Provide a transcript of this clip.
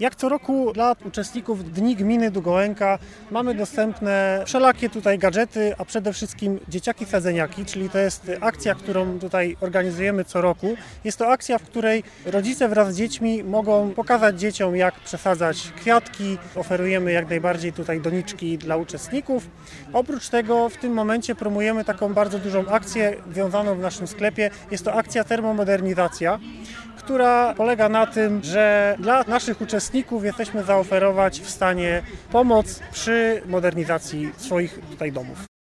Jak co roku dla uczestników Dni Gminy Długołęka mamy dostępne wszelakie tutaj gadżety, a przede wszystkim dzieciaki sadzeniaki, czyli to jest akcja, którą tutaj organizujemy co roku. Jest to akcja, w której rodzice wraz z dziećmi mogą pokazać dzieciom, jak przesadzać kwiatki. Oferujemy jak najbardziej tutaj doniczki dla uczestników. Oprócz tego w tym momencie promujemy taką bardzo dużą akcję związaną w naszym sklepie. Jest to akcja termomodernizacja, która polega na tym, że dla naszych uczestników jesteśmy zaoferować w stanie pomoc przy modernizacji swoich tutaj domów.